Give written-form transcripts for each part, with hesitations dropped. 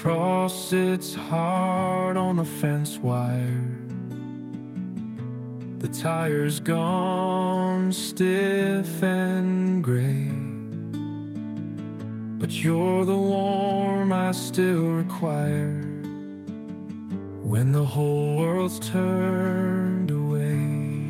cross its heart on the fence wire. The tire's gone stiff and gray, but you're the warmth I still require when the whole world's turned away.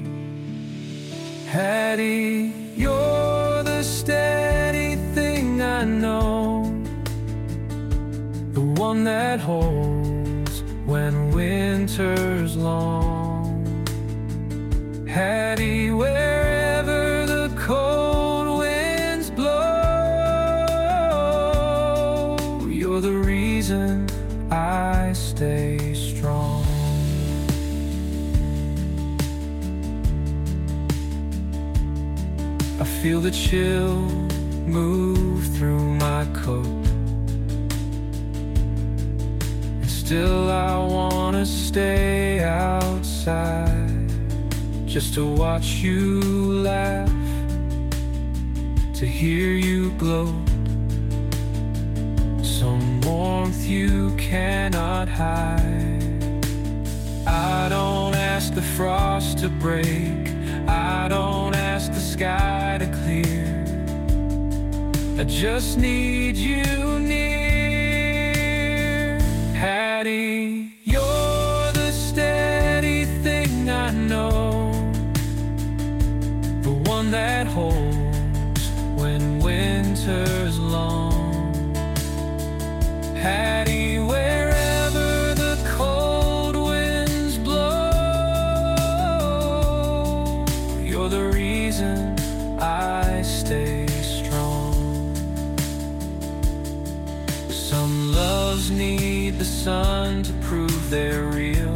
Hattie, you're the steady thing I know, the one that holds when winter's long. Hattie, wherever the cold winds blow, you're the reason I stay strong. I feel the chill move through my coat, and still I wanna stay outside just to watch you laugh, to hear you gloat, some warmth you cannot hide. I don't ask the frost to break, I don't ask the sky to clear, I just need you near. Hattie, you're the steady thing I know, the one that holds when winter's long. Hattie, wherever the cold winds blow, you're the reason I stay strong. Some loves need the sun to prove they're real,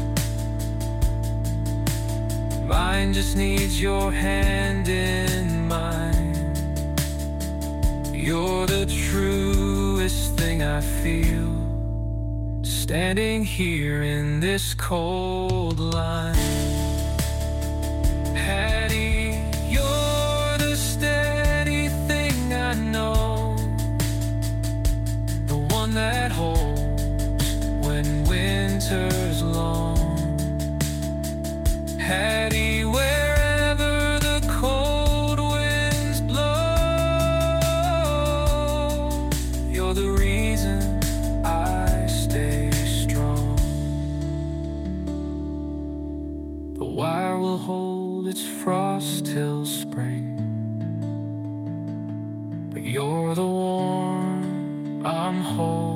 mine just needs your hand in mine. You're the truest thing I feel, standing here in this cold line. Hattie, you're the steady thing I know, the one that holds when winter's long. Hattie, wherever the cold winds blow, you're the reason I stay strong. The wire will hold its frost till spring, but you're the warmth I'm holding.